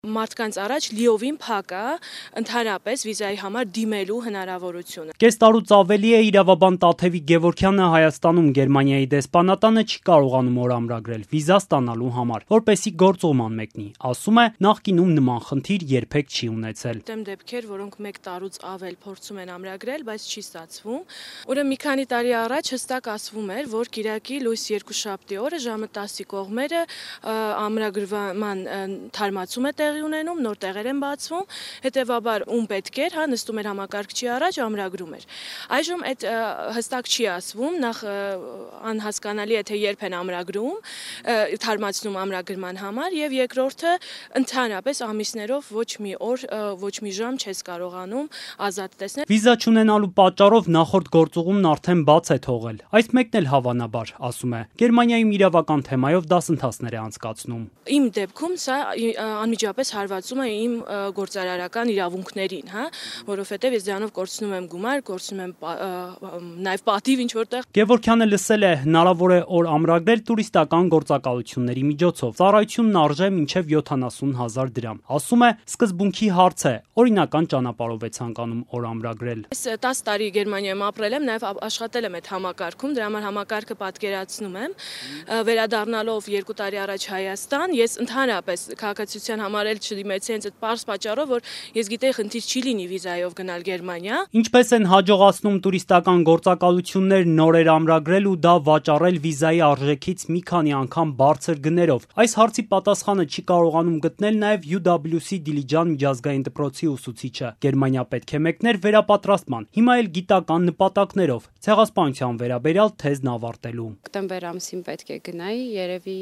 Մարդկանց առաջ լիովին փակ է ընդհանրապես վիզայի համար դիմելու հնարավորությունը։ Կես տարուց ավելի է իրավաբան Տաթևիկ Գևորգյանը Հայաստանում Գերմանիայի դեսպանատանը չի կարողանում օր ամրագրել վիզա ստանալու համար, որպեսզի գործողման մեկնի։ Ասում է, նախկինում նման խնդիր երբեք չի ունեցել։ Դեմ դեպքեր, որոնք 1 տարուց ավել փորձում են ամրագրել, բայց չի ստացվում։ Ուրեմն մի քանի տարի առաջ հստակ ասվում էր, որ Կիրակի լույս 2-շաբթի օրը ժամը 10-ի կողմերը ամրագրման թարմացում է ունենում, նոր տեղեր են բացվում, հետևաբար ում պետք էր, նստում էր համակարգչի առաջ, ամրագրում էր։ Այժմ այդ հստակ չի ասվում, նախ անհասկանալի է, թե երբ են ամրագրում, թարմացնում ամրագրման համար, եւ երկրորդը ընդհանրապես ամիսներով ոչ մի օր, ոչ մի ժամ չես կարողանում ազատ տեսնել։ Վիզա չունենալու պատճառով նախորդ գործուղումն արդեն բաց է թողել։ Այս մեկն էլ հավանաբար, ասում է, Գերմանիայում իրավական թեմայով դասընթացներ է անցկացնում։ Իմ դեպքում սա անմիջապես հարվածում է իմ գործարարական իրավունքներին, որովհետև ես դրանով կորցնում եմ գումար, կորցնում եմ նաև պատիվ ինչ որտեղ։ Գևորգյանը լսել է, հնարավոր է օր ամրագրել տուրիստական գործակալությունների միջոցով։ Ծառայությունն արժե մինչև 70,000 դրամ։ Ասում է, սկզբունքի հարց է, օրինական ճանապարհով է ցանկանում օր ամրագրել։ Ես 10 տարի Գերմանիայում ապրել եմ, նաև աշխատել եմ այդ համակարգում, դրա համար համակարգը պատկերացնում եմ։ Վերադառնալով 2 տարի առաջ Հայաստան, ես ընդհանրապես քաղաքացիության համար էլ չդիմեցի հենց այդ պարզ պատճառով, որ ես գիտեի խնդիր չի լինի վիզայով գնալ Գերմանիա։ Ինչպես են հաջողացնում տուրիստական գործակալություններ նորեր ամրագրել ու դա վաճառել վիզայի արժեքից մի քանի անգամ բարձր գներով։ Այս հարցի պատասխանը չի կարողանում գտնել նաև UWC Դիլիջան միջազգային դպրոցի ուսուցիչը։ Գերմանիա պետք է մեկներ վերապատրաստման, հիմա էլ գիտական նպատակներով, ցեղասպանության վերաբերյալ թեզն ավարտելու։ Հոկտեմբեր ամսին պետք է գնայի, երևի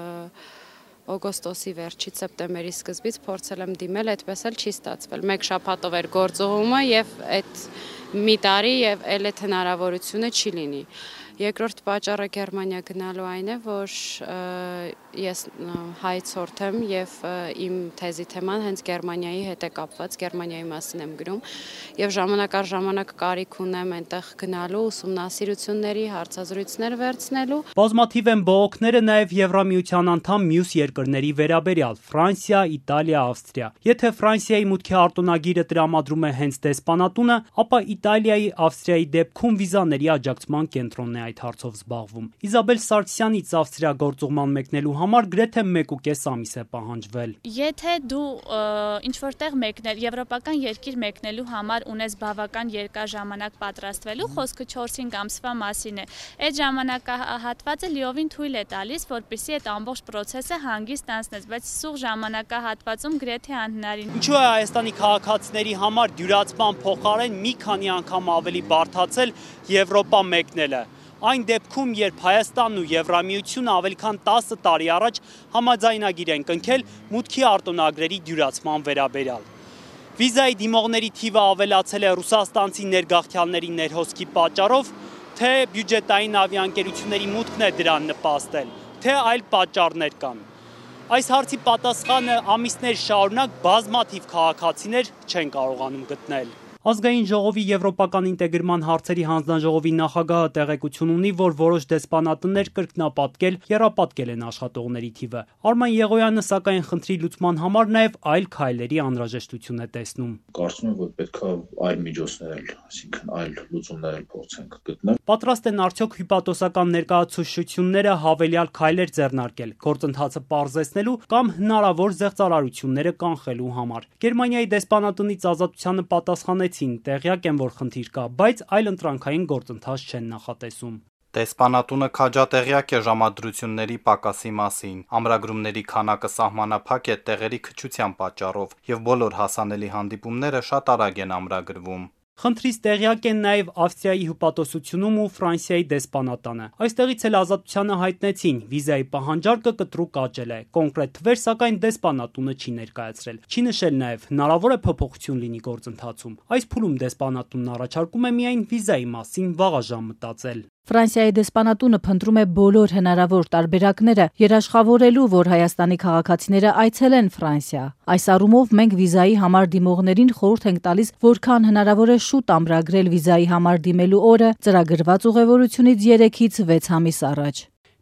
օգոստոսի վերջից սեպտեմբերի սկզբից փորձել եմ դիմել, այդպես էլ չի ստացվել։ 1 շաբաթով էր գործողումը եւ այդ մի տարի եւ էլ այդ հնարավորությունը չի լինի։ Երկրորդ պատճառը Գերմանիա գնալու այն է, որ ես հայցորդ եմ եւ իմ թեզի թեման հենց Գերմանիայի հետ է կապված, Գերմանիայի մասին եմ գրում եւ ժամանակ առ ժամանակ կարիք ունեմ այնտեղ գնալու, ուսումնասիրությունների, հարցազրույցներ վերցնելու։ Բազմաթիվ են բողոքները նաև Եվրամիության անդամ մյուս երկրների վերաբերյալ՝ Ֆրանսիա, Իտալիա, Ավստրիա։ Եթե Ֆրանսիայի մուտքի արտոնագիրը տրամադրում է հենց դեսպանատունը, ապա Իտալիայի, Ավստրիայի դեպքում վիզաների աջակցման կենտրոնն է այդ հարցով զբաղվում։ Իզաբել Սարգսյանից Ավստրիա գործուղման մեկնելու համար գրեթե 1.5 ամիս է պահանջվել։ Եթե դու ինչ-որտեղ մեկնել, եվրոպական երկիր մեկնելու համար ունես բավական երկար ժամանակ պատրաստվելու, խոսքը 4-5 ամսվա մասին է։ Այդ ժամանակահատվածը լիովին թույլ է տալիս, որպեսզի այդ ամբողջ process-ը հանգիստ անցնես, բայց սուղ ժամանակահատվածում գրեթե անհնարին։ Ինչու է Հայաստանի քաղաքացիների համար դյուրացման փոխարեն մի քանի անգամ ավելի բարդացել Եվրոպա մեկնելը։ Այն դեպքում, երբ Հայաստանն ու Եվրամիությունը ավելի քան 10 տարի առաջ համաձայնագիր են կնքել մուտքի արտոնագրերի դյուրացման վերաբերյալ։ Վիզայի դիմողների թիվը ավելացել է ռուսաստանցի ներգաղթյալների ներհոսքի պատճառով, թե բյուջետային ավիաընկերությունների մուտքն է դրան նպաստել, թե այլ պատճառներ կան։ Այս հարցի պատասխանը ամիսներ շարունակ բազմաթիվ քաղաքացիներ չեն կարողանում գտնել։ Ազգային ժողովի եվրոպական ինտեգրման հարցերի հանձնաժողովի նախագահը տեղեկություն ունի, որ որոշ դեսպանատներ կրկնապատկել, եռապատկել են աշխատողների թիվը։ Արման Եղոյանը սակայն խնդրի լուծման համար նաև այլ քայլերի անհրաժեշտություն է տեսնում։ Կարծում եմ, որ պետք է այլ միջոցներ, այսինքն այլ լուծումներ փորձենք գտնել։ Պատրաստ են արդյոք հյուպատոսական ներկայացուցչությունները հավելյալ քայլեր ձեռնարկել, գործընթացը պարզեցնելու կամ հնարավոր զեղծարարությունները կանխելու համար։ Գերմանիայի դեսպանատնից ազատությանը պատասխանեցին, տեղյակ են, որ խնդիր կա, բայց այլ ընտրանքային գործընթաց չեն նախատեսում։ Դեսպանատունը քաջատեղյակ է ժամադրությունների պակասի մասին, ամրագրումների քանակը սահմանափակ է տեղերի քչության պատճառով եւ բոլոր հասանելի հանդիպումները շատ արագ են ամրագրվում։ Խնդրից տեղյակ են նաև Ավստրիայի հյուպատոսությունում ու Ֆրանսիայի դեսպանատանը։ Այստեղից էլ ազատությանը հայտնեցին, վիզայի պահանջարկը կտրուկ աճել է։ Կոնկրետ թվեր, սակայն դեսպանատունը չի ներկայացրել։ Չի նշել նաև հնարավոր է փոփոխություն լինի գործընթացում։ Այս փուլում դեսպանատունն առաջարկում է միայն վիզայի մասին վաղաժամ մտածել։ Ֆրանսիայի դեսպանատունը փնտրում է բոլոր հնարավոր տարբերակները երաշխավորելու, որ Հայաստանի քաղաքացիները այցելեն Ֆրանսիա։ Այս առումով մենք վիզայի համար դիմողներին խորհուրդ ենք տալիս, որքան հնարավոր է շուտ ամրագրել վիզայի համար դիմելու օրը ծրագրված ուղևորությունից 3-ից 6 ամիս առաջ։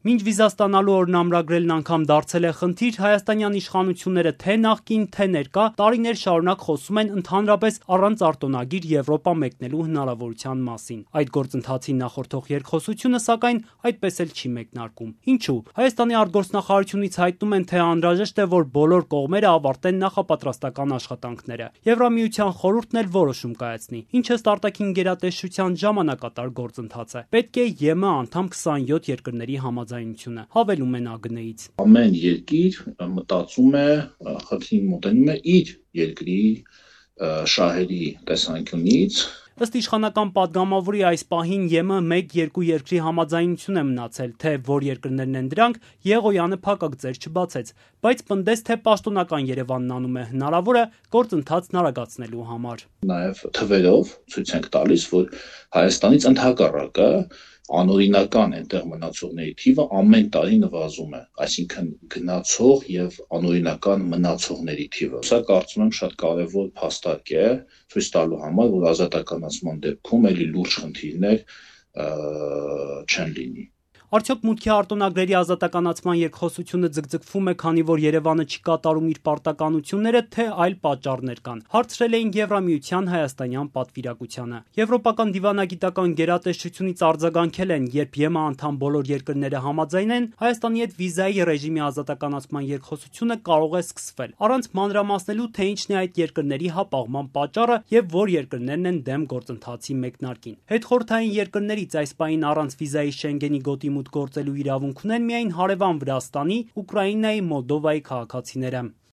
Մինչ վիզա ստանալու օրն ամրագրելն անգամ դարձել է խնդիր, հայաստանյան իշխանությունները թե նախկին, թե ներկա տարիներ շարունակ խոսում են ընդհանրապես առանց արտոնագիր Եվրոպա մեկնելու հնարավորության մասին։ Այդ գործընթացին նախորդող երկխոսությունը, սակայն, այդպես էլ չի մեկնարկում։ Ինչու՞։ Հայաստանի արտգործնախարարությունից հայտնում են, թե անհրաժեշտ է, որ բոլոր կողմերը ավարտեն նախապատրաստական աշխատանքները։ Եվրամիության խորհուրդն էլ որոշում կայացնի, ինչը արտաքին գերատեսչության ժամանակատար գործընթաց է։ Պետք է ԵՄ անդամ 27 երկրների համաձայնությունը, հավելում են ԱԳՆ-ից։ Ամեն երկիր մտածում է, խնդրին մոտենում է իր երկրի շահերի տեսանկյունից։ Ըստ իշխանական падգամավորի այս պահին ԵՄ 1-2 երկրի համաձայնություն է մնացել, թե որ երկրներն են դրանք, Եղոյանը փակակ ձեր չբացեց, բայց պնդեց, թե պաշտոնական Երևանն անում է հնարավորը գործընթացն արագացնելու համար։ Նաև թվերով ցույց ենք տալիս, որ Հայաստանից ընդհակառակը անօրինական այնտեղ մնացողների թիվը ամեն տարի նվազում է, այսինքն գնացող եւ անօրինական մնացողների թիվը։ Սա կարծում եմ շատ կարեւոր փաստարկ է ցույց տալու համար, որ ազատականացման դեպքում էլի լուրջ խնդիրներ չեն լինի։ Արդյոք մուտքի արտոնագրերի ազատականացման երկխոսությունը ձգձգվում է, քանի որ Երևանը չի կատարում իր պարտականությունները, թե այլ պատճառներ կան։ Հարցրել էին Եվրամիության հայաստանյան պատվիրակությանը։ Եվրոպական դիվանագիտական գերատեսչությունից արձագանքել են, երբ ԵՄ անդամ բոլոր երկրները համաձայն են, Հայաստանի հետ վիզայի ռեժիմի ազատականացման երկխոսությունը կարող է սկսվել, առանց մանրամասնելու, թե ինչն է այդ երկրների հապաղման պատճառը եւ որ երկրներն են դեմ գործընթացի մեկնարկին։ Հետխորհրդային երկրներից այս պահին առանց վիզայի Շենգենի գոտի գործելու իրավունք ունեն միայն հարևան Վրաստանի, Ուկրաինայի, Մոլդովայի քաղաքացիները։